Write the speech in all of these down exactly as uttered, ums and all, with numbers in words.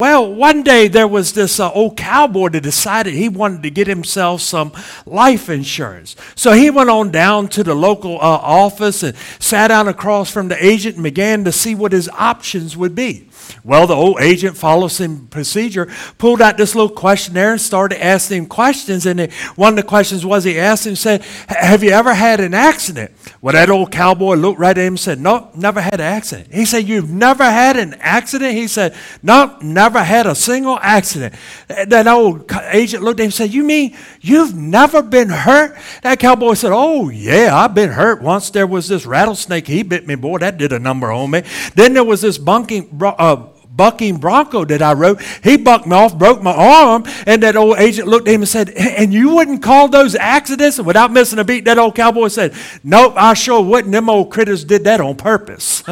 Well, one day there was this uh, old cowboy that decided he wanted to get himself some life insurance. So he went on down to the local uh, office and sat down across from the agent and began to see what his options would be. Well, the old agent followed some procedure, pulled out this little questionnaire and started asking him questions. And it, one of the questions was, he asked him, said, have you ever had an accident? Well, that old cowboy looked right at him and said, no, never had an accident. He said, you've never had an accident? He said, no, never had a single accident. That old agent looked at him and said, you mean you've never been hurt? That cowboy said, oh, yeah, I've been hurt. Once there was this rattlesnake, he bit me, boy, that did a number on me. Then there was this bunking, uh, bucking bronco that I rode. He bucked me off, broke my arm, and that old agent looked at him and said, and you wouldn't call those accidents? And without missing a beat, that old cowboy said, nope, I sure wouldn't. Them old critters did that on purpose.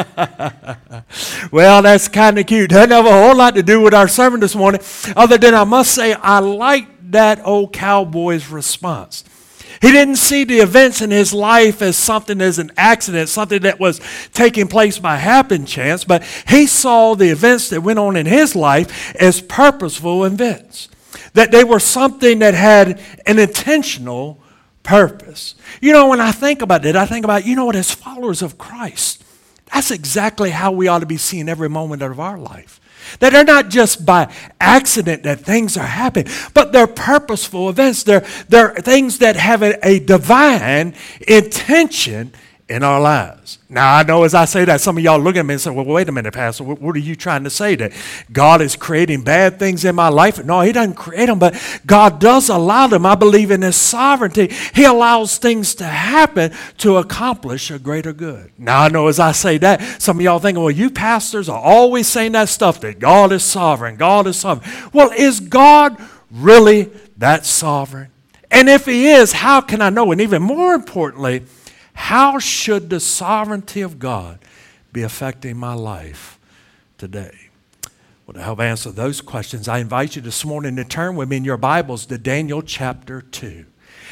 Well, that's kind of cute. Doesn't have a whole lot to do with our sermon this morning, other than I must say I like that old cowboy's response. He didn't see the events in his life as something as an accident, something that was taking place by happen chance, but he saw the events that went on in his life as purposeful events, that they were something that had an intentional purpose. You know, when I think about it, I think about, you know what, as followers of Christ, that's exactly how we ought to be seeing every moment of our life. That they're not just by accident that things are happening, but they're purposeful events. They're, they're things that have a, a divine intention in our lives. Now, I know as I say that, some of y'all look at me and say, well, wait a minute, Pastor, what, what are you trying to say? That God is creating bad things in my life? No, he doesn't create them, but God does allow them. I believe in his sovereignty. He allows things to happen to accomplish a greater good. Now, I know as I say that, some of y'all thinking, well, you pastors are always saying that stuff, that God is sovereign, God is sovereign. Well, is God really that sovereign? And if he is, how can I know? And even more importantly, how should the sovereignty of God be affecting my life today? Well, to help answer those questions, I invite you this morning to turn with me in your Bibles to Daniel chapter two.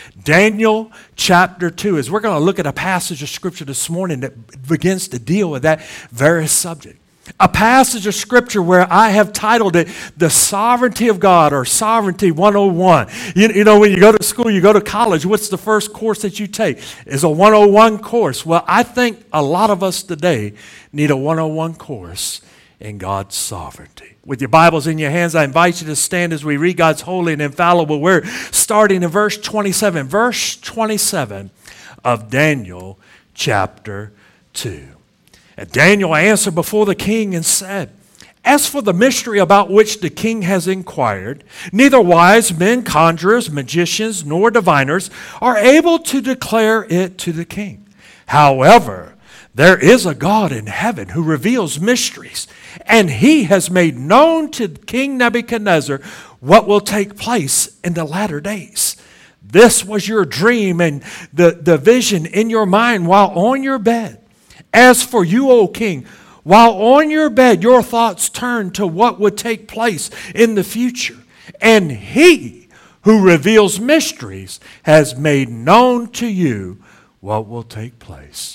Daniel chapter two, as we're going to look at a passage of Scripture this morning that begins to deal with that very subject. A passage of Scripture where I have titled it, The Sovereignty of God, or Sovereignty one oh one. You, you know, when you go to school, you go to college, what's the first course that you take? It's a one oh one course. Well, I think a lot of us today need a one oh one course in God's sovereignty. With your Bibles in your hands, I invite you to stand as we read God's holy and infallible word, starting in verse twenty-seven. Verse twenty-seven of Daniel chapter two. And Daniel answered before the king and said, as for the mystery about which the king has inquired, neither wise men, conjurers, magicians, nor diviners are able to declare it to the king. However, there is a God in heaven who reveals mysteries, and he has made known to King Nebuchadnezzar what will take place in the latter days. This was your dream and the, the vision in your mind while on your bed. As for you, O king, while on your bed, your thoughts turn to what would take place in the future. And he who reveals mysteries has made known to you what will take place.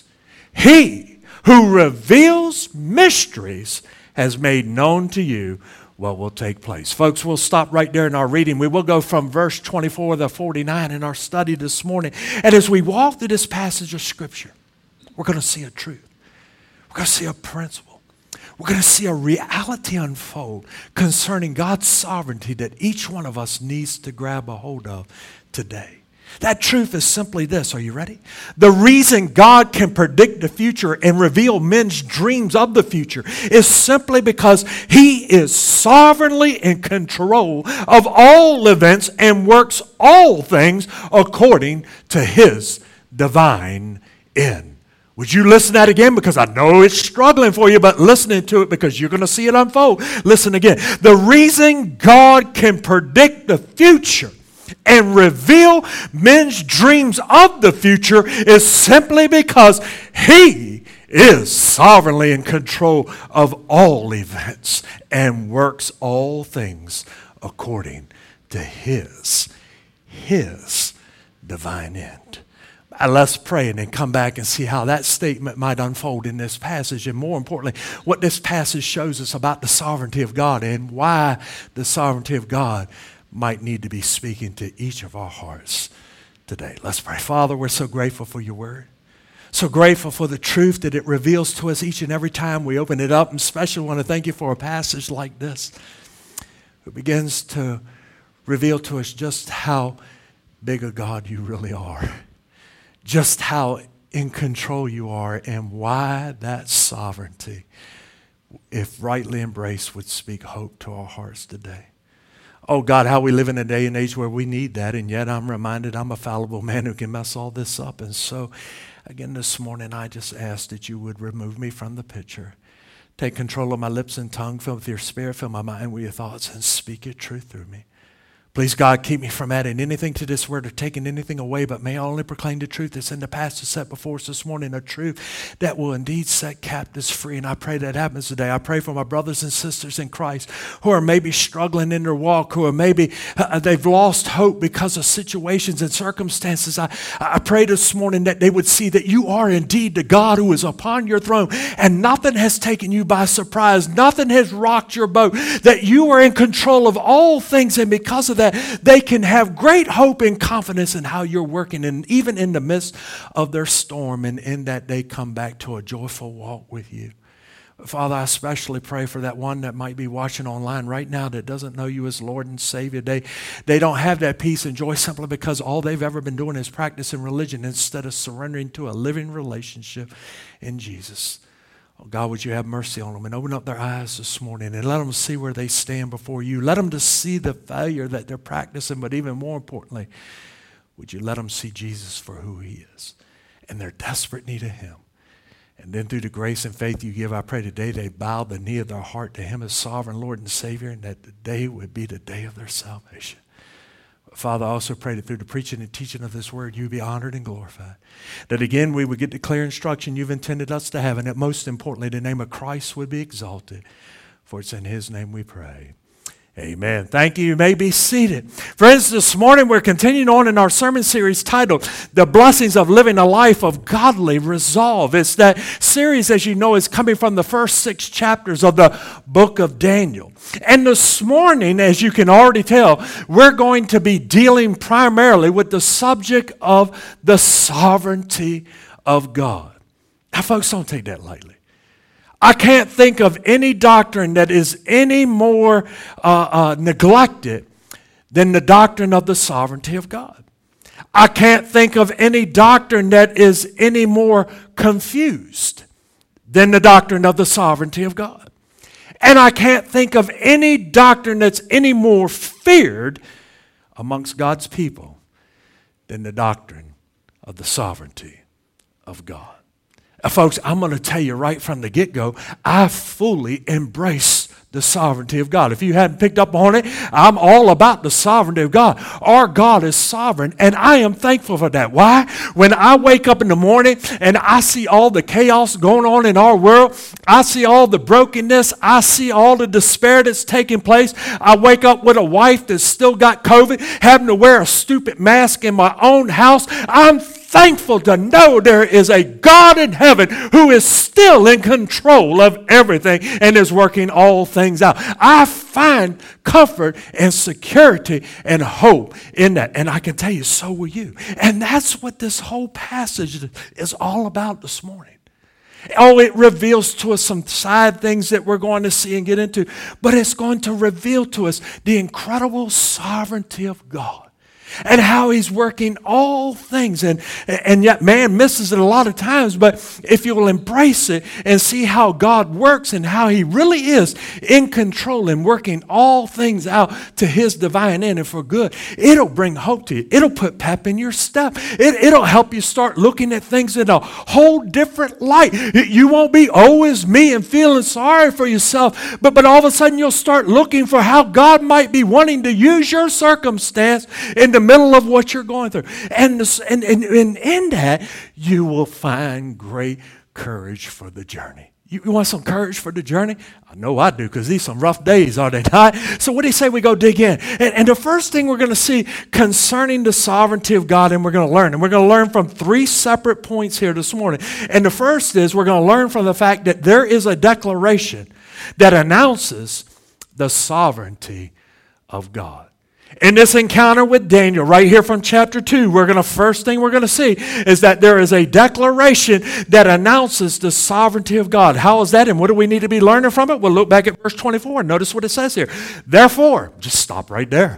He who reveals mysteries has made known to you what will take place. Folks, we'll stop right there in our reading. We will go from verse twenty-four to forty-nine in our study this morning. And as we walk through this passage of Scripture, we're going to see a truth. We're going to see a principle. We're going to see a reality unfold concerning God's sovereignty that each one of us needs to grab a hold of today. That truth is simply this. Are you ready? The reason God can predict the future and reveal men's dreams of the future is simply because he is sovereignly in control of all events and works all things according to his divine end. Would you listen to that again? Because I know it's struggling for you, but listening to it because you're going to see it unfold. Listen again. The reason God can predict the future and reveal men's dreams of the future is simply because he is sovereignly in control of all events and works all things according to his, his divine end. Uh, Let's pray and then come back and see how that statement might unfold in this passage. And more importantly, what this passage shows us about the sovereignty of God and why the sovereignty of God might need to be speaking to each of our hearts today. Let's pray. Father, we're so grateful for your word. So grateful for the truth that it reveals to us each and every time we open it up. And especially want to thank you for a passage like this. It begins to reveal to us just how big a God you really are. Just how in control you are and why that sovereignty, if rightly embraced, would speak hope to our hearts today. Oh God, how we live in a day and age where we need that, and yet I'm reminded I'm a fallible man who can mess all this up. And so, again, this morning I just ask that you would remove me from the picture. Take control of my lips and tongue, fill with your spirit, fill my mind with your thoughts, and speak your truth through me. Please, God, keep me from adding anything to this word or taking anything away, but may I only proclaim the truth that's in the passage set before us this morning, a truth that will indeed set captives free. And I pray that happens today. I pray for my brothers and sisters in Christ who are maybe struggling in their walk, who are maybe, uh, they've lost hope because of situations and circumstances. I, I pray this morning that they would see that you are indeed the God who is upon your throne and nothing has taken you by surprise. Nothing has rocked your boat, that you are in control of all things, and because of that, they can have great hope and confidence in how you're working, and even in the midst of their storm, and in that they come back to a joyful walk with you. Father, I especially pray for that one that might be watching online right now that doesn't know you as Lord and Savior. They, they don't have that peace and joy simply because all they've ever been doing is practicing religion instead of surrendering to a living relationship in Jesus. Oh God, would you have mercy on them and open up their eyes this morning and let them see where they stand before you. Let them to see the failure that they're practicing, but even more importantly, would you let them see Jesus for who he is and their desperate need of him. And then through the grace and faith you give, I pray today they bow the knee of their heart to him as sovereign Lord and Savior, and that the day would be the day of their salvation. Father, I also pray that through the preaching and teaching of this word, you be honored and glorified. That again, we would get the clear instruction you've intended us to have, and that most importantly, the name of Christ would be exalted. For it's in his name we pray. Amen. Thank you. You may be seated. Friends, this morning we're continuing on in our sermon series titled, The Blessings of Living a Life of Godly Resolve. It's that series, as you know, is coming from the first six chapters of the book of Daniel. And this morning, as you can already tell, we're going to be dealing primarily with the subject of the sovereignty of God. Now, folks, don't take that lightly. I can't think of any doctrine that is any more uh, uh, neglected than the doctrine of the sovereignty of God. I can't think of any doctrine that is any more confused than the doctrine of the sovereignty of God. And I can't think of any doctrine that's any more feared amongst God's people than the doctrine of the sovereignty of God. Now, folks, I'm going to tell you right from the get-go, I fully embrace the sovereignty of God. If you hadn't picked up on it, I'm all about the sovereignty of God. Our God is sovereign, and I am thankful for that. Why? When I wake up in the morning and I see all the chaos going on in our world, I see all the brokenness, I see all the despair that's taking place. I wake up with a wife that's still got COVID, having to wear a stupid mask in my own house. I'm thankful to know there is a God in heaven who is still in control of everything and is working all things out. I find comfort and security and hope in that. And I can tell you, so will you. And that's what this whole passage is all about this morning. Oh, it reveals to us some side things that we're going to see and get into, but it's going to reveal to us the incredible sovereignty of God. And how he's working all things. And, and yet man misses it a lot of times. But if you will embrace it and see how God works and how he really is in control and working all things out to his divine end and for good, it'll bring hope to you. It'll put pep in your step. It, it'll help you start looking at things in a whole different light. You won't be, oh, it's me, and feeling sorry for yourself. But, but all of a sudden you'll start looking for how God might be wanting to use your circumstance in the middle of what you're going through. And, this, and, and, and in that, you will find great courage for the journey. You, you want some courage for the journey? I know I do, because these some rough days, are they not? So what do you say we go dig in? And, and the first thing we're going to see concerning the sovereignty of God, and we're going to learn, and we're going to learn from three separate points here this morning. And the first is we're going to learn from the fact that there is a declaration that announces the sovereignty of God. In this encounter with Daniel, right here from chapter two, we're going to, first thing we're going to see is that there is a declaration that announces the sovereignty of God. How is that, and what do we need to be learning from it? Well, look back at verse twenty-four and notice what it says here. Therefore, just stop right there.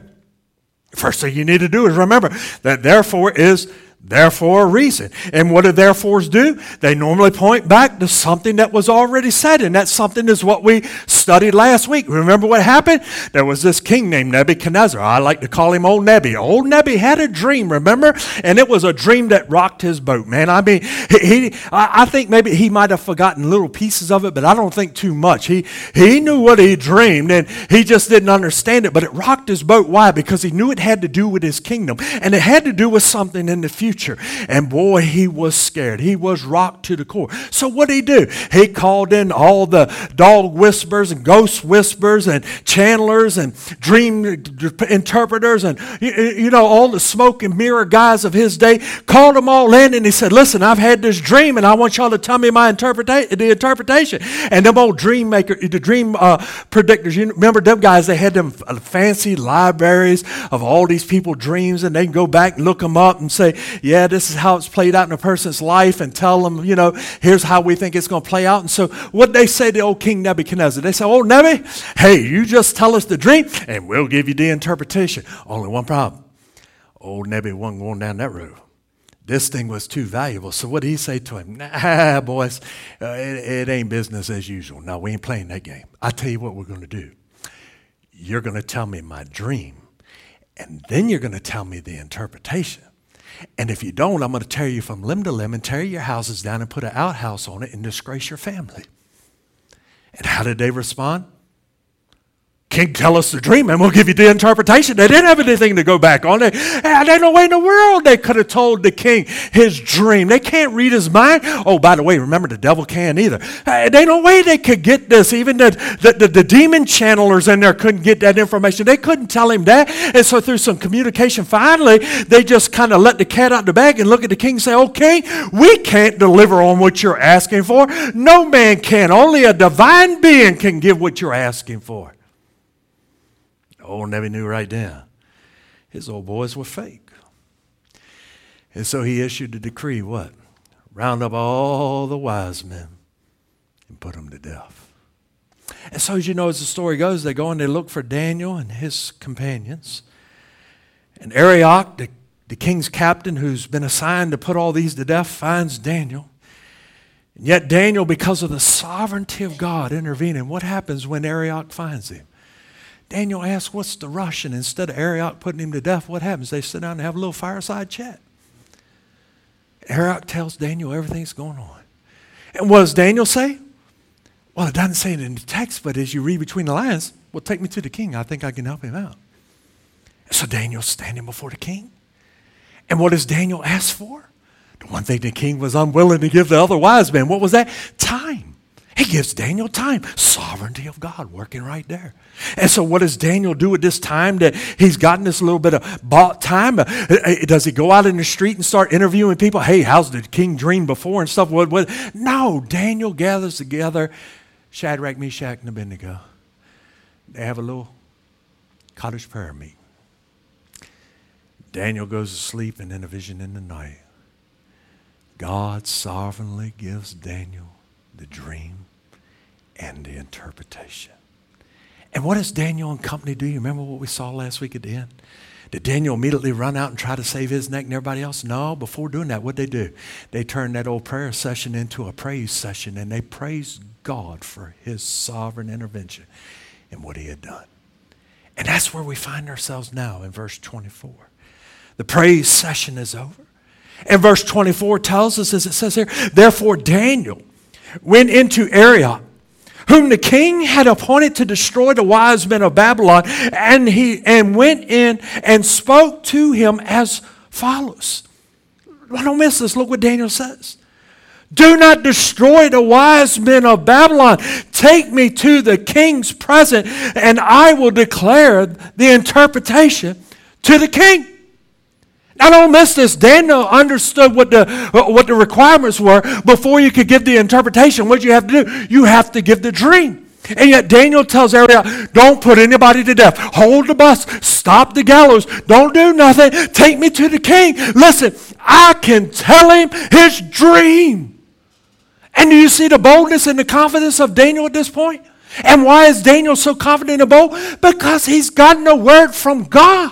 First thing you need to do is remember that therefore is therefore a reason. And what do therefores do? They normally point back to something that was already said, and that something is what we studied last week. Remember what happened? There was this king named Nebuchadnezzar. I like to call him Old Nebi. Old Nebi had a dream, remember? And it was a dream that rocked his boat, man. I mean, he, he I, I think maybe he might have forgotten little pieces of it, but I don't think too much. He, he knew what he dreamed, and he just didn't understand it, but it rocked his boat. Why? Because he knew it had to do with his kingdom, and it had to do with something in the future. And boy, he was scared. He was rocked to the core. So what did he do? He called in all the dog whisperers and ghost whisperers and channelers and dream interpreters and, you know, all the smoke and mirror guys of his day. Called them all in, and he said, listen, I've had this dream, and I want y'all to tell me my interpreta- the interpretation. And them old dream maker, the dream uh, predictors, you remember them guys, they had them fancy libraries of all these people's dreams, and they can go back and look them up and say, yeah, this is how it's played out in a person's life, and tell them, you know, here's how we think it's going to play out. And so what they say to old King Nebuchadnezzar, they say, oh, Nebi, hey, you just tell us the dream, and we'll give you the interpretation. Only one problem. Old Nebi wasn't going down that road. This thing was too valuable. So what did he say to him? Nah, boys, uh, it, it ain't business as usual. No, we ain't playing that game. I tell you what we're going to do. You're going to tell me my dream, and then you're going to tell me the interpretation. And if you don't, I'm going to tear you from limb to limb and tear your houses down and put an outhouse on it and disgrace your family. And how did they respond? King, tell us the dream and we'll give you the interpretation. They didn't have anything to go back on. They, there's no way in the world they could have told the king his dream. They can't read his mind. Oh, by the way, remember the devil can't either. There's no way they could get this. Even the, the, the, the demon channelers in there couldn't get that information. They couldn't tell him that. And so through some communication, finally, they just kind of let the cat out of the bag and look at the king and say, oh, king, we can't deliver on what you're asking for. No man can. Only a divine being can give what you're asking for. Old Nebi knew right then his old boys were fake. And so he issued a decree, what? Round up all the wise men and put them to death. And so as you know, as the story goes, they go and they look for Daniel and his companions. And Arioch, the, the king's captain who's been assigned to put all these to death, finds Daniel. And yet Daniel, because of the sovereignty of God intervening, what happens when Arioch finds him? Daniel asks, what's the rush? And instead of Arioch putting him to death, what happens? They sit down and have a little fireside chat. Arioch tells Daniel everything's going on. And what does Daniel say? Well, it doesn't say it in the text, but as you read between the lines, well, take me to the king. I think I can help him out. So Daniel's standing before the king. And what does Daniel ask for? The one thing the king was unwilling to give the other wise men. What was that? Time. He gives Daniel time. Sovereignty of God working right there. And so what does Daniel do at this time that he's gotten this little bit of bought time? Does he go out in the street and start interviewing people? Hey, how's the king dream before and stuff? What, what? No, Daniel gathers together Shadrach, Meshach, and Abednego. They have a little cottage prayer meeting. Daniel goes to sleep, and in a vision in the night, God sovereignly gives Daniel the dream and the interpretation. And what does Daniel and company do? You remember what we saw last week at the end? Did Daniel immediately run out and try to save his neck and everybody else? No, before doing that, what'd they do? They turned that old prayer session into a praise session, and they praised God for his sovereign intervention in what he had done. And that's where we find ourselves now in verse twenty-four. The praise session is over. And verse twenty-four tells us, as it says here, therefore Daniel went into Arioch, whom the king had appointed to destroy the wise men of Babylon, and he and went in and spoke to him as follows. Don't miss this. Look what Daniel says. Do not destroy the wise men of Babylon. Take me to the king's presence, and I will declare the interpretation to the king. Now don't miss this. Daniel understood what the, what the requirements were before you could give the interpretation. What you have to do, you have to give the dream. And yet Daniel tells Arioch, don't put anybody to death. Hold the bus. Stop the gallows. Don't do nothing. Take me to the king. Listen, I can tell him his dream. And do you see the boldness and the confidence of Daniel at this point? And why is Daniel so confident and bold? Because he's gotten a word from God.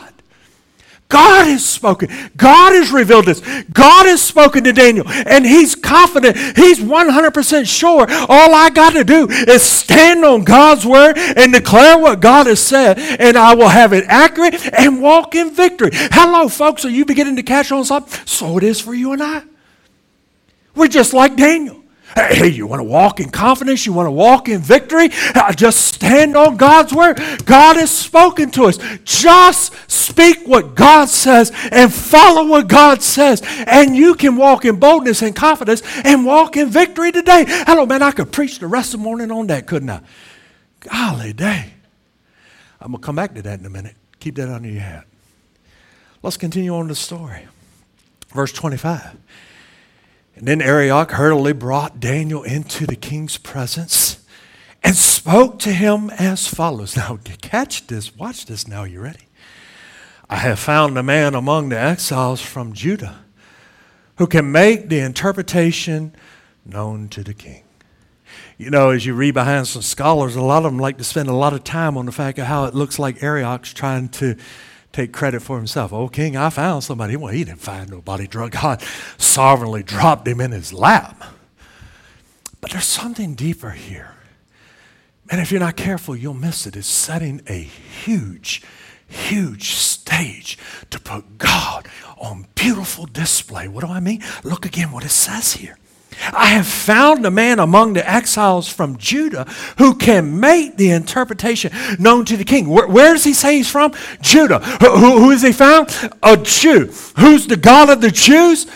God has spoken. God has revealed this. God has spoken to Daniel. And he's confident. He's one hundred percent sure. All I got to do is stand on God's word and declare what God has said. And I will have it accurate and walk in victory. Hello, folks. Are you beginning to catch on something? So it is for you and I. We're just like Daniel. Hey, you want to walk in confidence? You want to walk in victory? Uh, just stand on God's word. God has spoken to us. Just speak what God says and follow what God says. And you can walk in boldness and confidence and walk in victory today. Hello, man, I could preach the rest of the morning on that, couldn't I? Golly day. I'm going to come back to that in a minute. Keep that under your hat. Let's continue on the story. Verse twenty-five. And then Arioch hurriedly brought Daniel into the king's presence and spoke to him as follows. Now, catch this. Watch this now. You ready? I have found a man among the exiles from Judah who can make the interpretation known to the king. You know, as you read behind some scholars, a lot of them like to spend a lot of time on the fact of how it looks like Arioch's trying to take credit for himself. Oh, king, I found somebody. Well, he didn't find nobody. God sovereignly dropped him in his lap. But there's something deeper here. And if you're not careful, you'll miss it. It's setting a huge, huge stage to put God on beautiful display. What do I mean? Look again what it says here. I have found a man among the exiles from Judah who can make the interpretation known to the king. Where, where does he say he's from? Judah. Who, who, who is he found? A Jew. Who's the God of the Jews?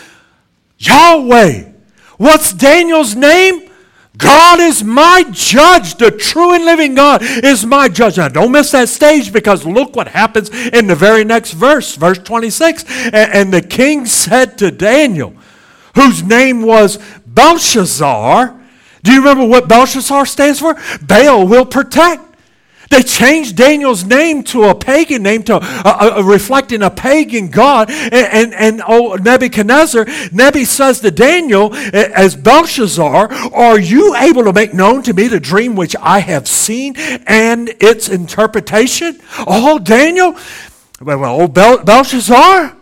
Yahweh. What's Daniel's name? God is my judge. The true and living God is my judge. Now, don't miss that stage, because look what happens in the very next verse, verse twenty-six. And, and the king said to Daniel, whose name was Belshazzar. Do you remember what Belshazzar stands for? Baal will protect. They changed Daniel's name to a pagan name, to uh, uh, reflecting a pagan god. And, and, and oh, Nebuchadnezzar, Nebi says to Daniel, as Belshazzar, are you able to make known to me the dream which I have seen and its interpretation? Oh, Daniel, well, well oh, Bel- Belshazzar,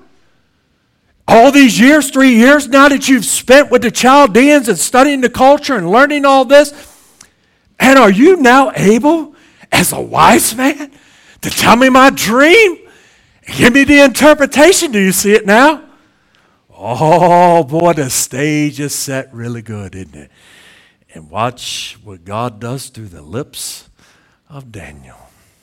all these years, three years now that you've spent with the Chaldeans and studying the culture and learning all this, and are you now able, as a wise man, to tell me my dream? Give me the interpretation. Do you see it now? Oh, boy, the stage is set really good, isn't it? And watch what God does through the lips of Daniel.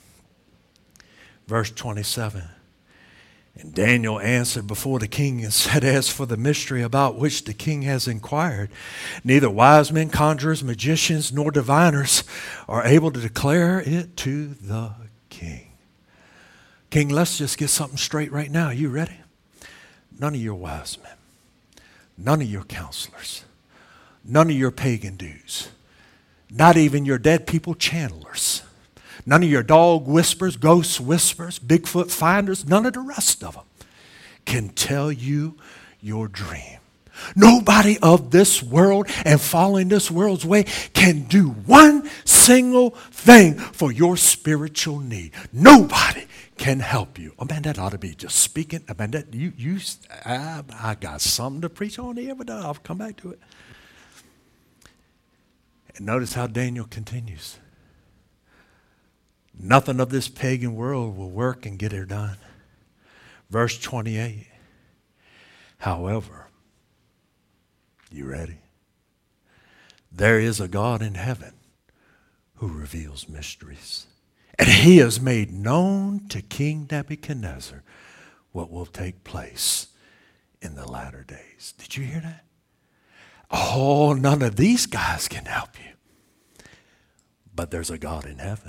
Verse twenty-seven. And Daniel answered before the king and said, as for the mystery about which the king has inquired, neither wise men, conjurers, magicians, nor diviners are able to declare it to the king. King, let's just get something straight right now. You ready? None of your wise men, none of your counselors, none of your pagan dudes, not even your dead people channelers, none of your dog whispers, ghost whispers, Bigfoot finders, none of the rest of them can tell you your dream. Nobody of this world and following this world's way can do one single thing for your spiritual need. Nobody can help you. Oh man, that ought to be just speaking. I mean, that you, you, I, I got something to preach on here, but I'll come back to it. And notice how Daniel continues. Nothing of this pagan world will work and get it done. Verse twenty-eight. However, you ready? There is a God in heaven who reveals mysteries. And he has made known to King Nebuchadnezzar what will take place in the latter days. Did you hear that? Oh, none of these guys can help you. But there's a God in heaven.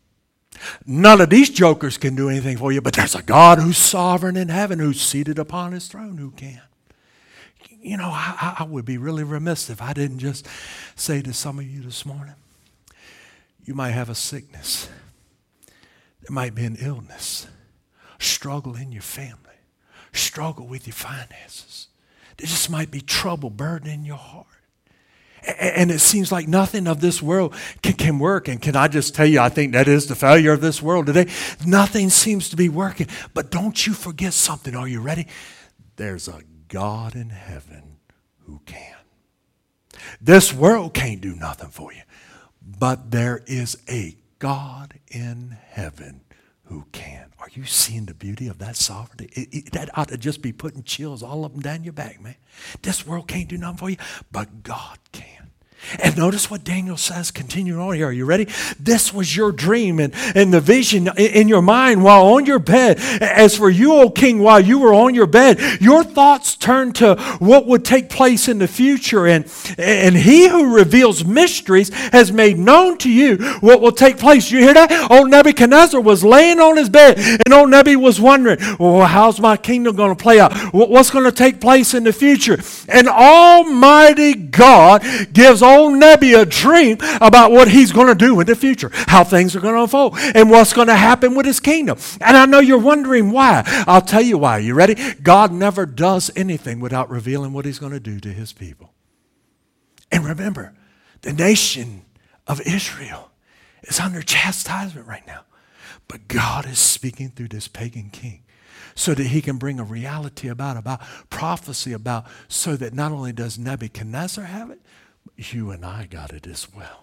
None of these jokers can do anything for you, but there's a God who's sovereign in heaven, who's seated upon his throne, who can. You know, I, I would be really remiss if I didn't just say to some of you this morning, you might have a sickness. There might be an illness, struggle in your family, struggle with your finances. There just might be trouble burdening your heart. And it seems like nothing of this world can, can work. And can I just tell you, I think that is the failure of this world today. Nothing seems to be working. But don't you forget something. Are you ready? There's a God in heaven who can. This world can't do nothing for you. But there is a God in heaven who can. Are you seeing the beauty of that sovereignty? It, it, that ought to just be putting chills all up and down your back, man. This world can't do nothing for you, but God can. And notice what Daniel says, continuing on here. Are you ready? This was your dream and, and the vision in, in your mind while on your bed. As for you, O king, while you were on your bed, your thoughts turned to what would take place in the future. And, and he who reveals mysteries has made known to you what will take place. You hear that? Old Nebuchadnezzar was laying on his bed, and old Nebi was wondering, well, how's my kingdom going to play out? What's going to take place in the future? And Almighty God gives old Nebi a dream about what he's going to do in the future, how things are going to unfold, and what's going to happen with his kingdom. And I know you're wondering why. I'll tell you why. You ready? God never does anything without revealing what he's going to do to his people. And remember, the nation of Israel is under chastisement right now. But God is speaking through this pagan king so that he can bring a reality about, about prophecy about, so that not only does Nebuchadnezzar have it, you and I got it as well.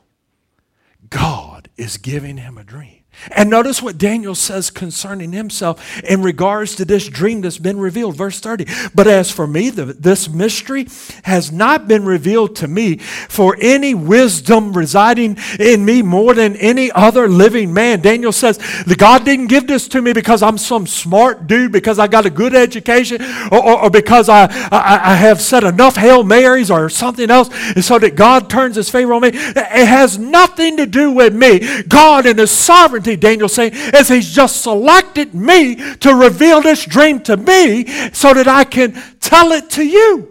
God is giving him a dream. And notice what Daniel says concerning himself in regards to this dream that's been revealed. Verse thirty, but as for me, the, this mystery has not been revealed to me for any wisdom residing in me more than any other living man. Daniel says, the God didn't give this to me because I'm some smart dude, because I got a good education, or, or, or because I, I, I have said enough Hail Marys or something else, and so that God turns his favor on me. It has nothing to do with me. God in his sovereignty, Daniel's saying, is he's just selected me to reveal this dream to me so that I can tell it to you.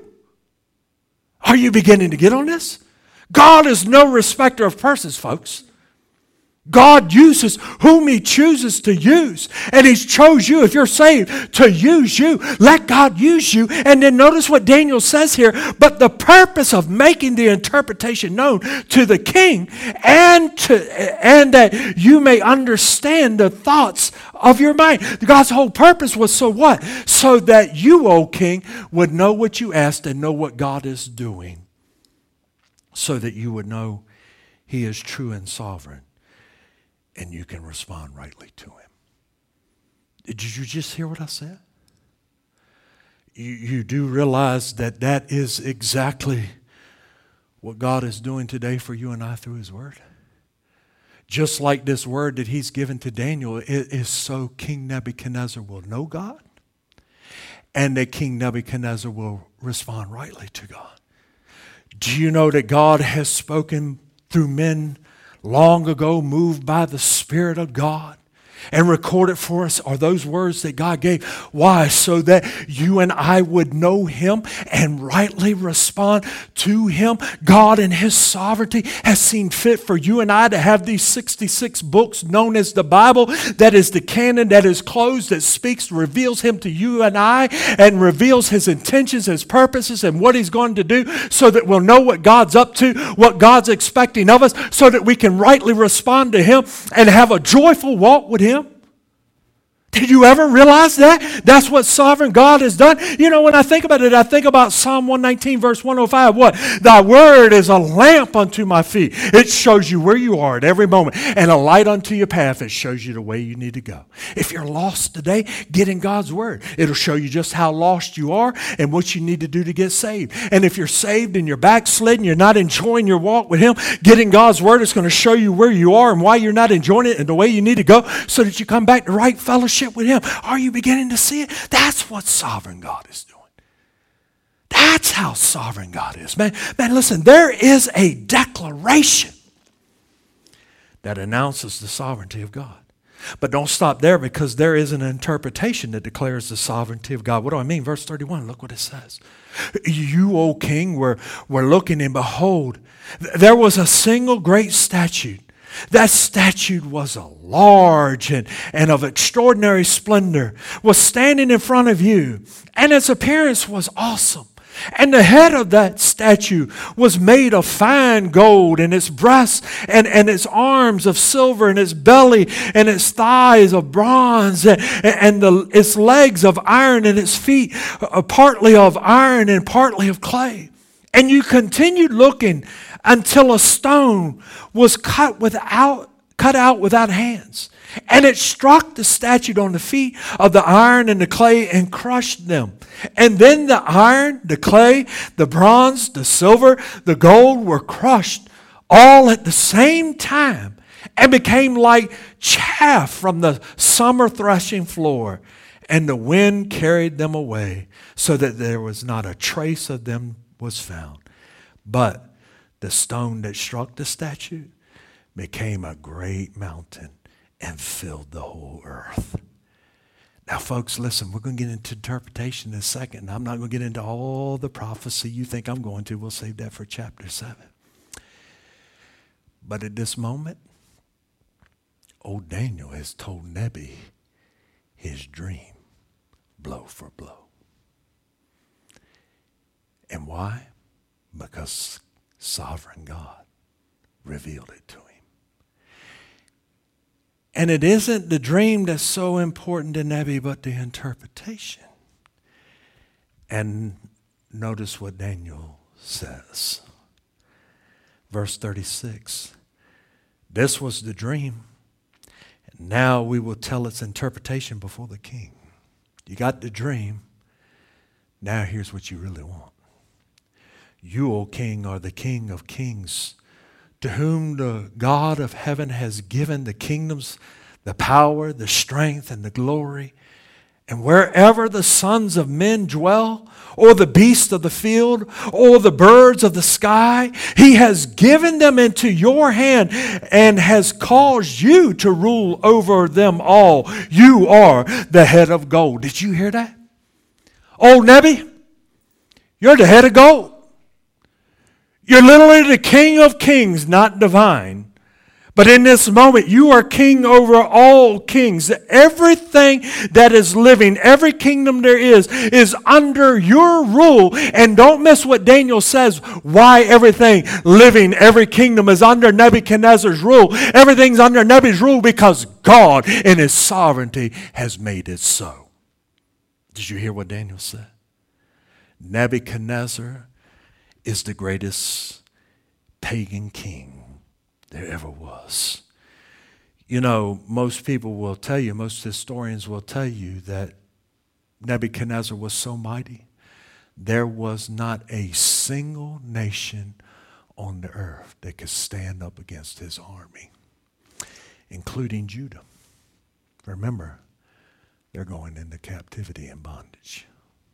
Are you beginning to get on this? God is no respecter of persons, folks. God uses whom he chooses to use. And he's chose you, if you're saved, to use you. Let God use you. And then notice what Daniel says here. But the purpose of making the interpretation known to the king, and to and that you may understand the thoughts of your mind. God's whole purpose was so what? So that you, O king, would know what you asked and know what God is doing. So that you would know he is true and sovereign. And you can respond rightly to him. Did you just hear what I said? You, you do realize that that is exactly what God is doing today for you and I through his word? Just like this word that he's given to Daniel, it is so King Nebuchadnezzar will know God, and that King Nebuchadnezzar will respond rightly to God. Do you know that God has spoken through men long ago, moved by the Spirit of God, and recorded for us are those words that God gave? Why? So that you and I would know him and rightly respond to him. God in his sovereignty has seen fit for you and I to have these sixty-six books known as the Bible. That is the canon that is closed, that speaks, reveals him to you and I, and reveals his intentions, his purposes, and what he's going to do, so that we'll know what God's up to, what God's expecting of us, so that we can rightly respond to him and have a joyful walk with him. Did you ever realize that? That's what sovereign God has done. You know, when I think about it, I think about Psalm one nineteen, verse one oh five. What? Thy word is a lamp unto my feet. It shows you where you are at every moment, and a light unto your path. It shows you the way you need to go. If you're lost today, get in God's word. It'll show you just how lost you are and what you need to do to get saved. And if you're saved and you're backslidden, you're not enjoying your walk with him, get in God's word. It's going to show you where you are and why you're not enjoying it and the way you need to go, so that you come back to right fellowship with him. Are you beginning to see it? That's what sovereign God is doing. That's That's how sovereign God is. Man, man, listen, there is a declaration that announces the sovereignty of God. But don't stop there, because there is an interpretation that declares the sovereignty of God. What do I mean? Verse thirty-one, look what it says. You, O king, were, were looking, and behold, there was a single great statue. That statue was a large and, and of extraordinary splendor, was standing in front of you, and its appearance was awesome. And the head of that statue was made of fine gold, and its breasts and, and its arms of silver, and its belly and its thighs of bronze, and, and the, its legs of iron, and its feet uh, partly of iron and partly of clay. And you continued looking until a stone was cut without cut out without hands. And it struck the statue on the feet of the iron and the clay and crushed them. And then the iron, the clay, the bronze, the silver, the gold were crushed all at the same time and became like chaff from the summer threshing floor. And the wind carried them away, so that there was not a trace of them was found. But the stone that struck the statue became a great mountain and filled the whole earth. Now, folks, listen, we're going to get into interpretation in a second. I'm not going to get into all the prophecy you think I'm going to. We'll save that for chapter seven. But at this moment, old Daniel has told Nebi his dream, blow for blow. And why? Because sovereign God revealed it to him. And it isn't the dream that's so important to Nebi, but the interpretation. And notice what Daniel says. Verse thirty-six. This was the dream. And now we will tell its interpretation before the king. You got the dream. Now here's what you really want. You, O king, are the king of kings, to whom the God of heaven has given the kingdoms, the power, the strength, and the glory. And wherever the sons of men dwell, or the beasts of the field, or the birds of the sky, he has given them into your hand and has caused you to rule over them all. You are the head of gold. Did you hear that? Oh, Nebi, you're the head of gold. You're literally the king of kings, not divine. But in this moment, you are king over all kings. Everything that is living, every kingdom there is, is under your rule. And don't miss what Daniel says, why everything living, every kingdom is under Nebuchadnezzar's rule. Everything's under Nebi's rule because God in his sovereignty has made it so. Did you hear what Daniel said? Nebuchadnezzar is the greatest pagan king there ever was. You know, most people will tell you, most historians will tell you that Nebuchadnezzar was so mighty, there was not a single nation on the earth that could stand up against his army, including Judah. Remember, they're going into captivity and bondage.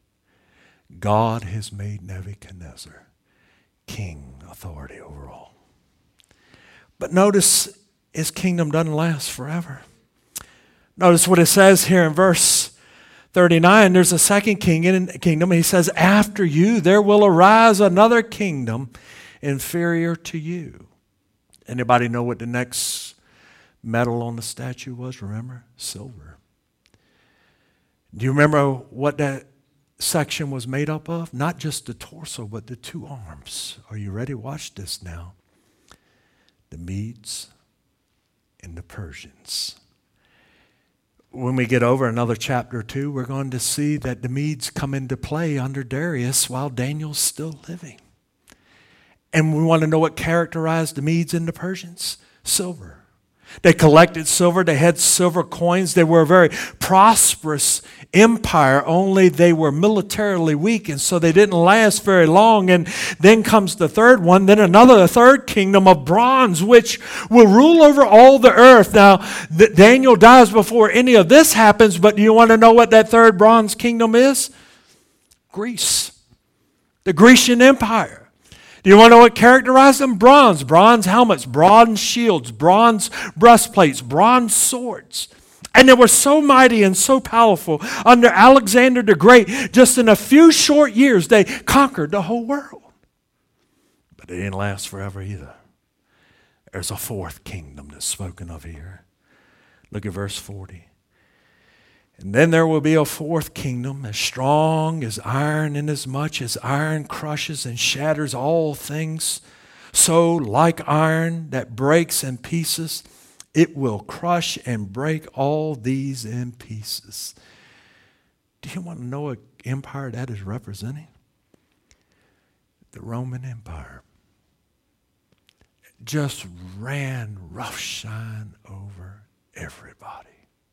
God has made Nebuchadnezzar king, authority over all. But notice his kingdom doesn't last forever. Notice what it says here in verse thirty-nine. There's a second king in kingdom. He says, after you there will arise another kingdom inferior to you. Anybody know what the next metal on the statue was? Remember? Silver. Do you remember what that section was made up of? Not just the torso, but the two arms. Are you ready? Watch this now. The Medes and the Persians. When we get over another chapter or two, we're going to see that the Medes come into play under Darius while Daniel's still living. And we want to know what characterized the Medes and the Persians? Silver. They collected silver. They had silver coins. They were a very prosperous empire, only they were militarily weak, and so they didn't last very long. And then comes the third one, then another, a third kingdom of bronze, which will rule over all the earth. Now, Daniel dies before any of this happens, but do you want to know what that third bronze kingdom is? Greece. The Grecian Empire. Do you want to know what characterized them? Bronze. Bronze helmets, bronze shields, bronze breastplates, bronze swords. And they were so mighty and so powerful. Under Alexander the Great, just in a few short years, they conquered the whole world. But it didn't last forever either. There's a fourth kingdom that's spoken of here. Look at verse forty. And then there will be a fourth kingdom, as strong as iron, inasmuch as iron crushes and shatters all things. So, like iron that breaks in pieces, it will crush and break all these in pieces. Do you want to know what empire that is representing? The Roman Empire. Just ran roughshod over everybody.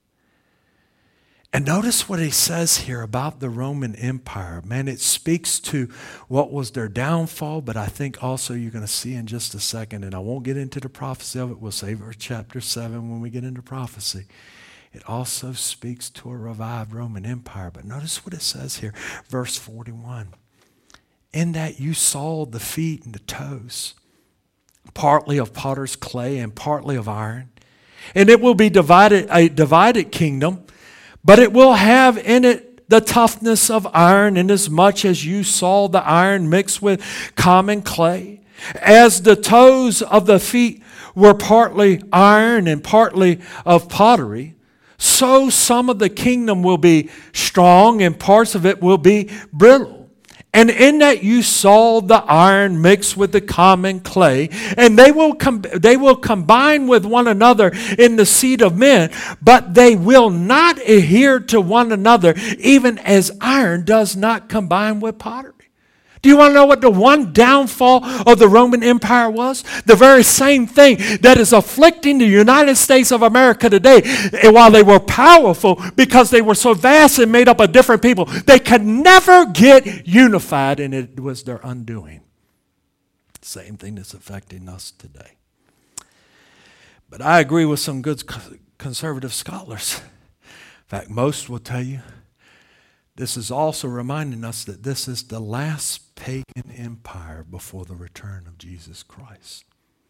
And notice what he says here about the Roman Empire. Man, it speaks to what was their downfall, but I think also you're going to see in just a second, and I won't get into the prophecy of it. We'll save our chapter seven when we get into prophecy. It also speaks to a revived Roman Empire. But notice what it says here, verse forty-one. In that you saw the feet and the toes, partly of potter's clay and partly of iron. And it will be divided, a divided kingdom, but it will have in it the toughness of iron, inasmuch as you saw the iron mixed with common clay. As the toes of the feet were partly iron and partly of pottery, so some of the kingdom will be strong and parts of it will be brittle. And in that you saw the iron mixed with the common clay, and they will com- they will combine with one another in the seed of men, but they will not adhere to one another, even as iron does not combine with pottery. Do you want to know what the one downfall of the Roman Empire was? The very same thing that is afflicting the United States of America today. And while they were powerful because they were so vast and made up of different people, they could never get unified, and it was their undoing. Same thing that's affecting us today. But I agree with some good conservative scholars. In fact, most will tell you this is also reminding us that this is the last pagan empire before the return of Jesus Christ.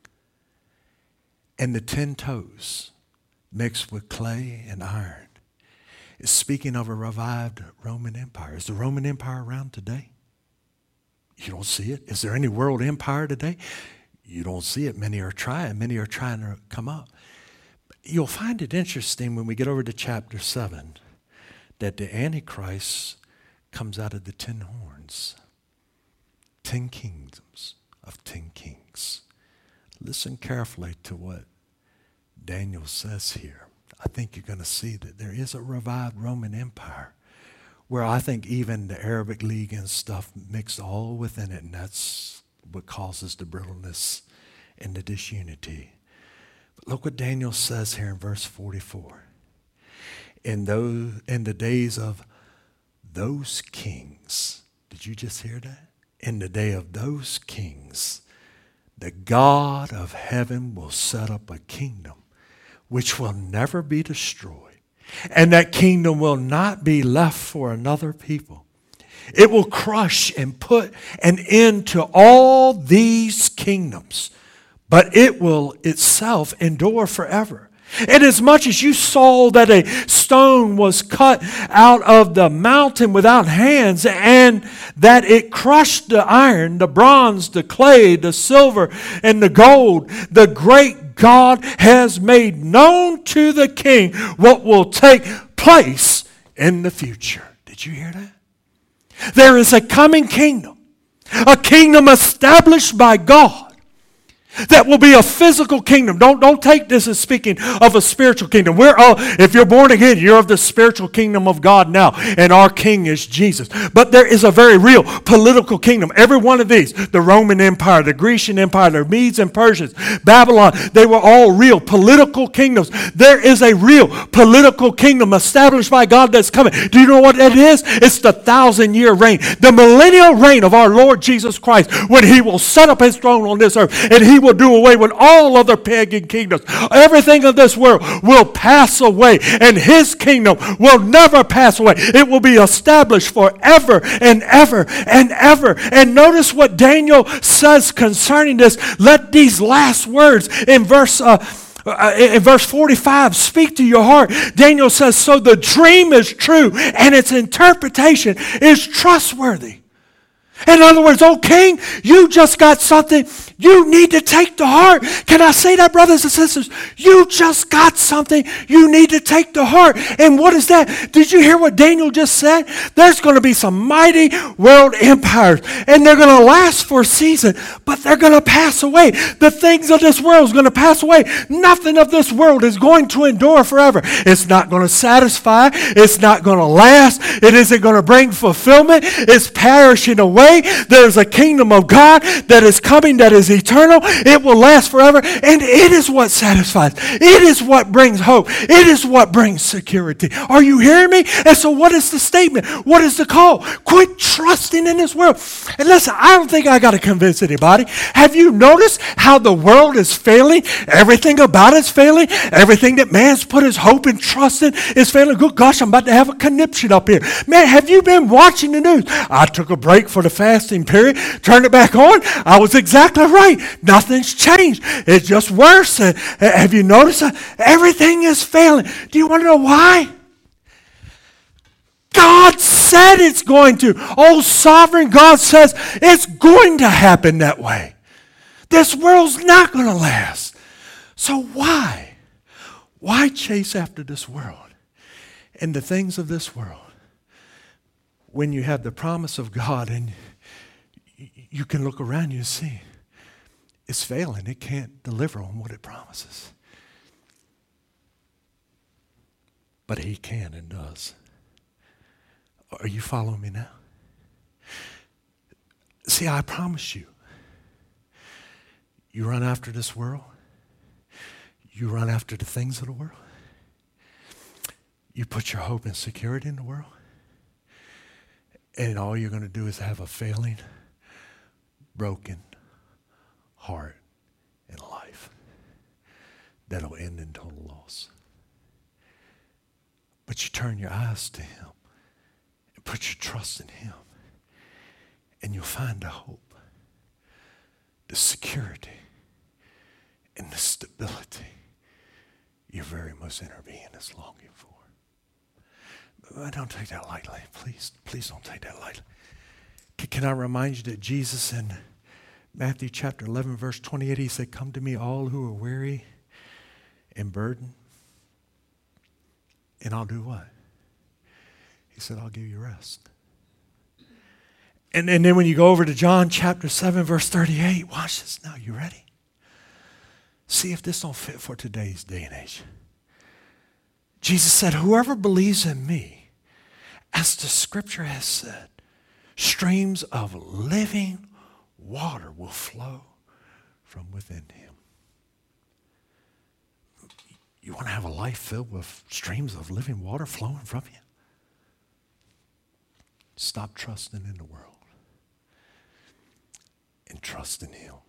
And the ten toes mixed with clay and iron is speaking of a revived Roman Empire. Is the Roman Empire around today? You don't see it. Is there any world empire today? You don't see it. Many are trying. Many are trying to come up. You'll find it interesting when we get over to chapter seven that the Antichrist comes out of the ten horns. Ten kingdoms of ten kings. Listen carefully to what Daniel says here. I think you're going to see that there is a revived Roman Empire where I think even the Arabic League and stuff mixed all within it, and that's what causes the brittleness and the disunity. But look what Daniel says here in verse forty-four. In those in the days of those kings, did you just hear that? In the day of those kings, the God of heaven will set up a kingdom which will never be destroyed, and that kingdom will not be left for another people. It will crush and put an end to all these kingdoms, but it will itself endure forever. Inasmuch as you saw that a stone was cut out of the mountain without hands, and that it crushed the iron, the bronze, the clay, the silver, and the gold, the great God has made known to the king what will take place in the future. Did you hear that? There is a coming kingdom, a kingdom established by God, that will be a physical kingdom. Don't, don't take this as speaking of a spiritual kingdom. We're all, if you're born again, you're of the spiritual kingdom of God now, and our king is Jesus. But there is a very real political kingdom. Every one of these, the Roman Empire, the Grecian Empire, the Medes and Persians, Babylon, they were all real political kingdoms. There is a real political kingdom established by God that's coming. Do you know what that is? It's the thousand-year reign, the millennial reign of our Lord Jesus Christ, when he will set up his throne on this earth, and he he will do away with all other pagan kingdoms. Everything of this world will pass away, and his kingdom will never pass away. It will be established forever and ever and ever. And notice what Daniel says concerning this. Let these last words in verse uh, uh, in verse forty-five speak to your heart. Daniel says, so the dream is true and its interpretation is trustworthy. In other words, oh king, you just got something you need to take to heart. Can I say that, brothers and sisters? You just got something you need to take to heart. And what is that? Did you hear what Daniel just said? There's going to be some mighty world empires, and they're going to last for a season, but they're going to pass away. The things of this world is going to pass away. Nothing of this world is going to endure forever. It's not going to satisfy. It's not going to last. It isn't going to bring fulfillment. It's perishing away. There's a kingdom of God that is coming that is eternal. It will last forever, and it is what satisfies. It is what brings hope. It is what brings security. Are you hearing me? And so what is the statement? What is the call? Quit trusting in this world. And listen, I don't think I got to convince anybody. Have you noticed how the world is failing? Everything about it's failing. Everything that man's put his hope and trust in is failing. Good gosh, I'm about to have a conniption up here. Man, have you been watching the news? I took a break for the fasting period, turned it back on. I was exactly right. Nothing's changed. It's just worse. Uh, have you noticed that? Everything is failing. Do you want to know why? God said it's going to. Oh, sovereign God says it's going to happen that way. This world's not going to last. So why? Why chase after this world and the things of this world when you have the promise of God and you can look around you and see it's failing. It can't deliver on what it promises. But he can and does. Are you following me now? See, I promise you, you run after this world, you run after the things of the world, you put your hope and security in the world, and all you're going to do is have a failing, broken heart and life that'll end in total loss. But you turn your eyes to him and put your trust in him, and you'll find the hope, the security, and the stability your very most inner being is longing for. But don't take that lightly. Please, please don't take that lightly. Can I remind you that Jesus in Matthew chapter eleven, verse twenty-eight, he said, come to me all who are weary and burdened, and I'll do what? He said, I'll give you rest. And, and then when you go over to John chapter seven, verse thirty-eight, watch this now. You ready? See if this don't fit for today's day and age. Jesus said, whoever believes in me, as the scripture has said, streams of living water will flow from within him. You want to have a life filled with streams of living water flowing from you? Stop trusting in the world and trust in him.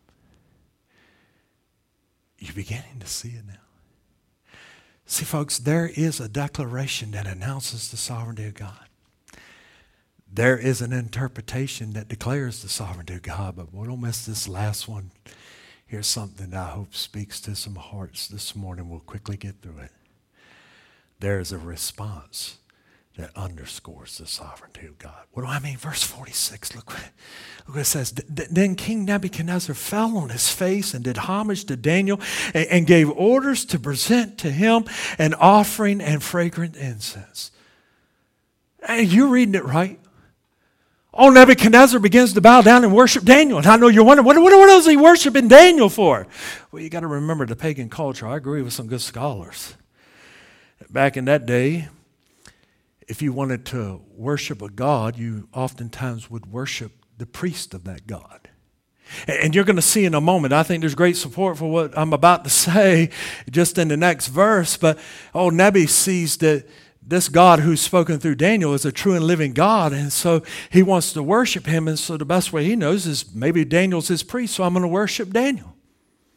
You're beginning to see it now. See, folks, there is a declaration that announces the sovereignty of God. There is an interpretation that declares the sovereignty of God, but we don't miss this last one. Here's something that I hope speaks to some hearts this morning. We'll quickly get through it. There is a response that underscores the sovereignty of God. What do I mean? Verse forty-six, look what, look what it says. Then King Nebuchadnezzar fell on his face and did homage to Daniel and, and gave orders to present to him an offering and fragrant incense. Hey, you're reading it right. Oh, Nebuchadnezzar begins to bow down and worship Daniel. And I know you're wondering, what, what, what is he worshiping Daniel for? Well, you got to remember the pagan culture. I agree with some good scholars. Back in that day, if you wanted to worship a god, you oftentimes would worship the priest of that god. And you're going to see in a moment, I think there's great support for what I'm about to say just in the next verse. But, oh, Nebi sees that this God who's spoken through Daniel is a true and living God, and so he wants to worship him, and so the best way he knows is maybe Daniel's his priest, so I'm going to worship Daniel.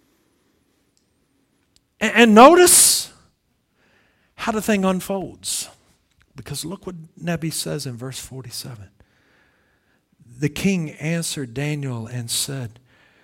And, and notice how the thing unfolds. Because look what Nebi says in verse forty-seven. The king answered Daniel and said,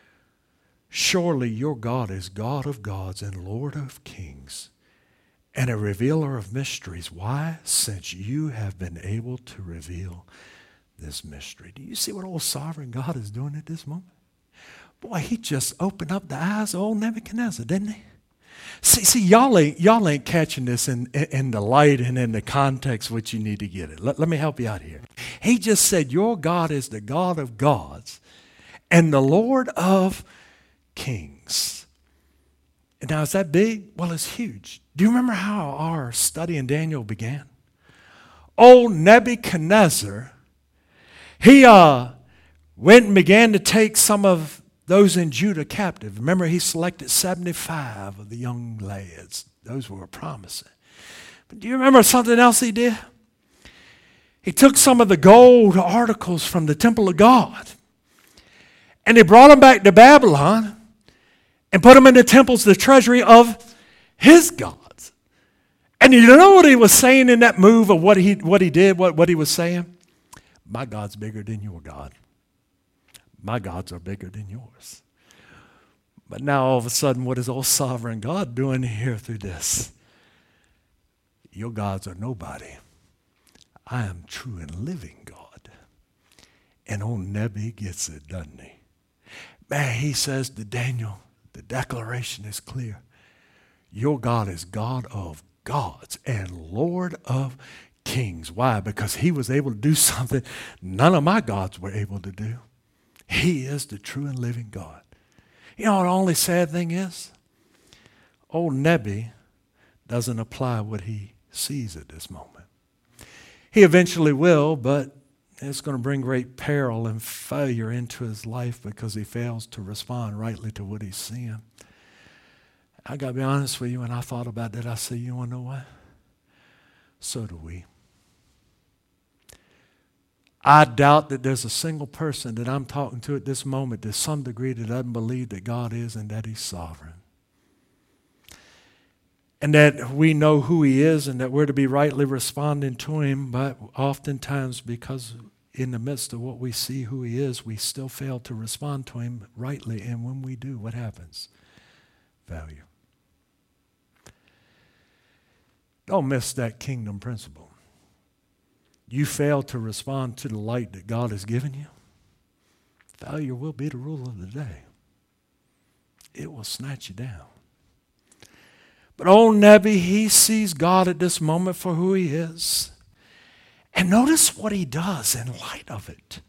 surely your God is God of gods and Lord of kings, and a revealer of mysteries. Why? Since you have been able to reveal this mystery. Do you see what old sovereign God is doing at this moment? Boy, he just opened up the eyes of old Nebuchadnezzar, didn't he? See, see, y'all ain't, y'all ain't catching this in, in, in the light and in the context which you need to get it. Let, let me help you out here. He just said, your God is the God of gods and the Lord of kings. And now, is that big? Well, it's huge. Do you remember how our study in Daniel began? Old Nebuchadnezzar, he uh, went and began to take some of those in Judah captive. Remember, he selected seventy-five of the young lads. Those were promising. But do you remember something else he did? He took some of the gold articles from the temple of God, and he brought them back to Babylon and put them in the temples, the treasury of his gods. And you know what he was saying in that move of what he, what he did, what, what he was saying? My God's bigger than your God. My gods are bigger than yours. But now all of a sudden, what is old sovereign God doing here through this? Your gods are nobody. I am true and living God. And old Nebi gets it, doesn't he? Man, he says to Daniel, the declaration is clear. Your God is God of gods and Lord of kings. Why? Because he was able to do something none of my gods were able to do. He is the true and living God. You know what the only sad thing is? Old Nebi doesn't apply what he sees at this moment. He eventually will, but it's going to bring great peril and failure into his life because he fails to respond rightly to what he's seeing. I got to be honest with you, when I thought about that, I said, you want to know what? So do we. I doubt that there's a single person that I'm talking to at this moment to some degree that doesn't believe that God is and that he's sovereign. And that we know who he is and that we're to be rightly responding to him, but oftentimes because in the midst of what we see who he is, we still fail to respond to him rightly. And when we do, what happens? Failure. Don't miss that kingdom principle. You fail to respond to the light that God has given you, failure will be the rule of the day. It will snatch you down. But old Nebi, he sees God at this moment for who he is. And notice what he does in light of it.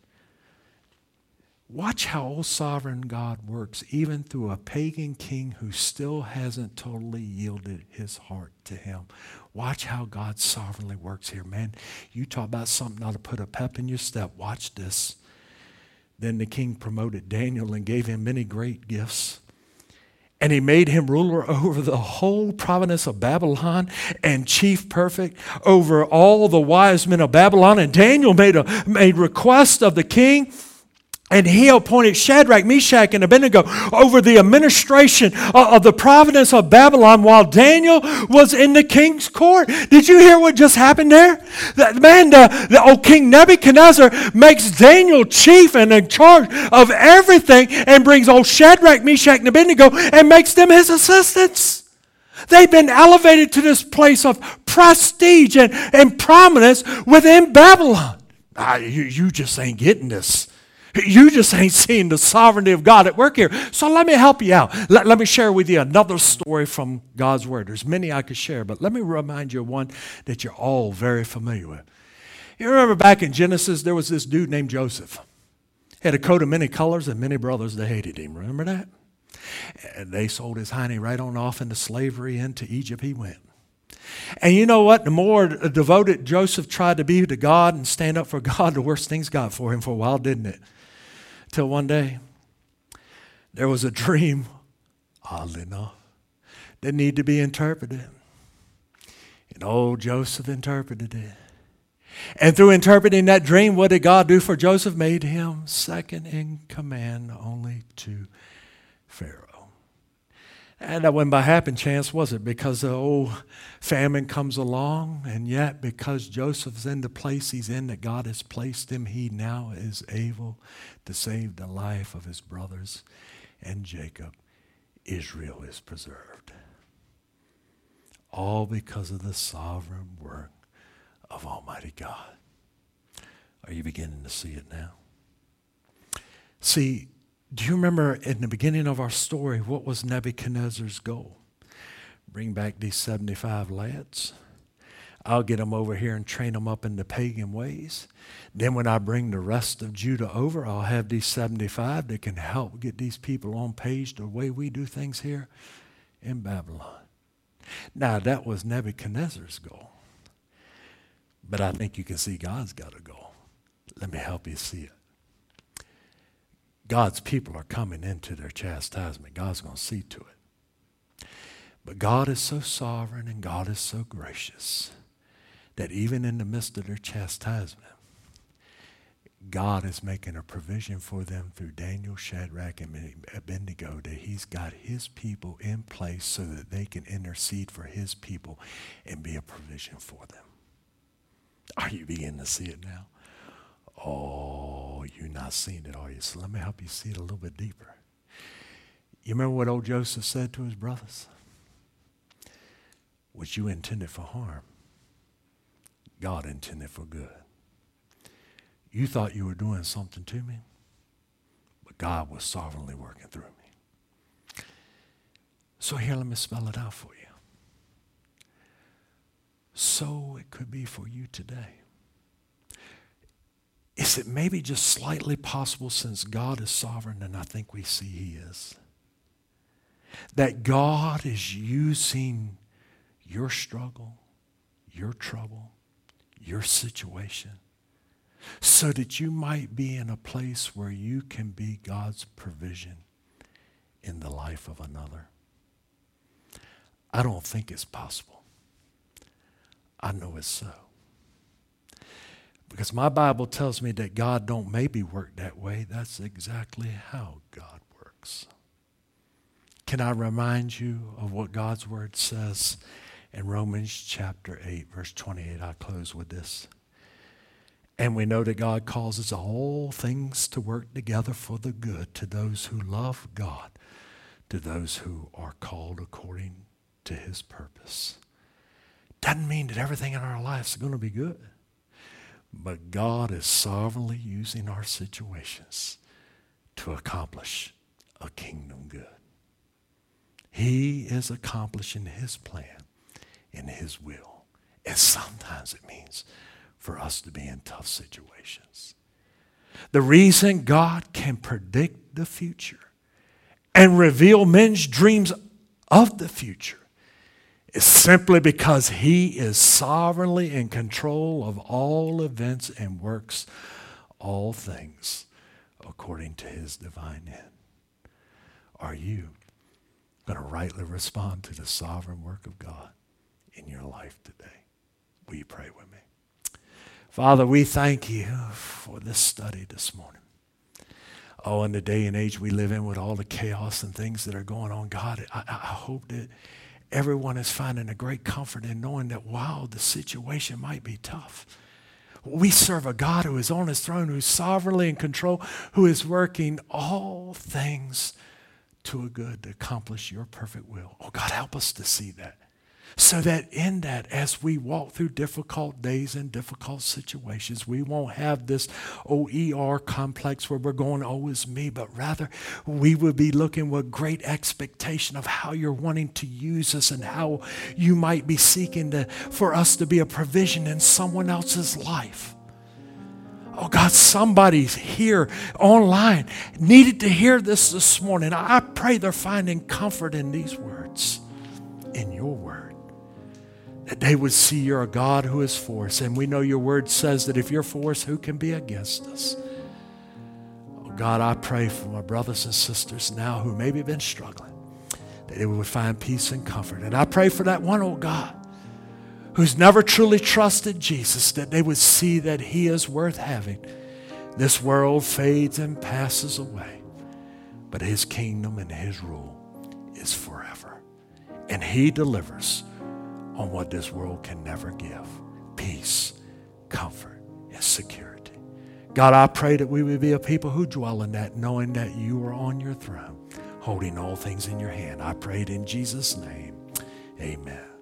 Watch how old sovereign God works, even through a pagan king who still hasn't totally yielded his heart to him. Watch how God sovereignly works here. Man, you talk about something that'll put a pep in your step. Watch this. Then the king promoted Daniel and gave him many great gifts. And he made him ruler over the whole province of Babylon and chief perfect over all the wise men of Babylon. And Daniel made a made request of the king. And he appointed Shadrach, Meshach, and Abednego over the administration of the province of Babylon while Daniel was in the king's court. Did you hear what just happened there? That man, the, the old King Nebuchadnezzar makes Daniel chief and in charge of everything and brings old Shadrach, Meshach, and Abednego and makes them his assistants. They've been elevated to this place of prestige and, and prominence within Babylon. Ah, you, you just ain't getting this. You just ain't seeing the sovereignty of God at work here. So let me help you out. Let, let me share with you another story from God's Word. There's many I could share, but let me remind you of one that you're all very familiar with. You remember back in Genesis, there was this dude named Joseph. He had a coat of many colors and many brothers that hated him. Remember that? And they sold his hiney right on off into slavery. Into Egypt he went. And you know what? The more devoted Joseph tried to be to God and stand up for God, the worse things got for him for a while, didn't it? Till one day, there was a dream, oddly enough, that needed to be interpreted. And old Joseph interpreted it. And through interpreting that dream, what did God do for Joseph? Made him second in command only to Pharaoh. And that wasn't by happen chance, was it? Because the old famine comes along, and yet because Joseph's in the place he's in that God has placed him, he now is able to save the life of his brothers and Jacob. Israel is preserved. All because of the sovereign work of Almighty God. Are you beginning to see it now? See, do you remember in the beginning of our story, what was Nebuchadnezzar's goal? Bring back these seventy-five lads. I'll get them over here and train them up in the pagan ways. Then when I bring the rest of Judah over, I'll have these seventy-five that can help get these people on page the way we do things here in Babylon. Now, that was Nebuchadnezzar's goal. But I think you can see God's got a goal. Let me help you see it. God's people are coming into their chastisement. God's going to see to it. But God is so sovereign and God is so gracious that even in the midst of their chastisement, God is making a provision for them through Daniel, Shadrach, and Abednego, that he's got his people in place so that they can intercede for his people and be a provision for them. Are you beginning to see it now? Oh, you're not seeing it, are you? So let me help you see it a little bit deeper. You remember what old Joseph said to his brothers? What you intended for harm, God intended for good. You thought you were doing something to me, but God was sovereignly working through me. So here, let me spell it out for you. So it could be for you today. Is it maybe just slightly possible, since God is sovereign, and I think we see he is, that God is using your struggle, your trouble, your situation, so that you might be in a place where you can be God's provision in the life of another? I don't think it's possible. I know it's so. Because my Bible tells me that God don't maybe work that way. That's exactly how God works. Can I remind you of what God's word says in Romans chapter eight, verse twenty-eight? I close with this. And we know that God causes all things to work together for the good to those who love God, to those who are called according to his purpose. Doesn't mean that everything in our lives is going to be good. But God is sovereignly using our situations to accomplish a kingdom good. He is accomplishing his plan in his will. And sometimes it means for us to be in tough situations. The reason God can predict the future and reveal men's dreams of the future is simply because he is sovereignly in control of all events and works all things according to his divine end. Are you going to rightly respond to the sovereign work of God in your life today? Will you pray with me? Father, we thank you for this study this morning. Oh, in the day and age we live in with all the chaos and things that are going on, God, I, I hope that everyone is finding a great comfort in knowing that, wow, the situation might be tough. We serve a God who is on his throne, who is sovereignly in control, who is working all things to a good to accomplish your perfect will. Oh, God, help us to see that. So that in that, as we walk through difficult days and difficult situations, we won't have this O E R complex where we're going, oh, it's me, but rather we will be looking with great expectation of how you're wanting to use us and how you might be seeking to, for us to be a provision in someone else's life. Oh, God, somebody here online needed to hear this this morning. I pray they're finding comfort in these words, in your word. That they would see you're a God who is for us. And we know your word says that if you're for us, who can be against us? Oh, God, I pray for my brothers and sisters now who maybe have been struggling, that they would find peace and comfort. And I pray for that one, oh God, who's never truly trusted Jesus, that they would see that he is worth having. This world fades and passes away, but his kingdom and his rule is forever. And he delivers on what this world can never give. Peace, comfort, and security. God, I pray that we would be a people who dwell in that, knowing that you are on your throne, holding all things in your hand. I pray it in Jesus' name. Amen.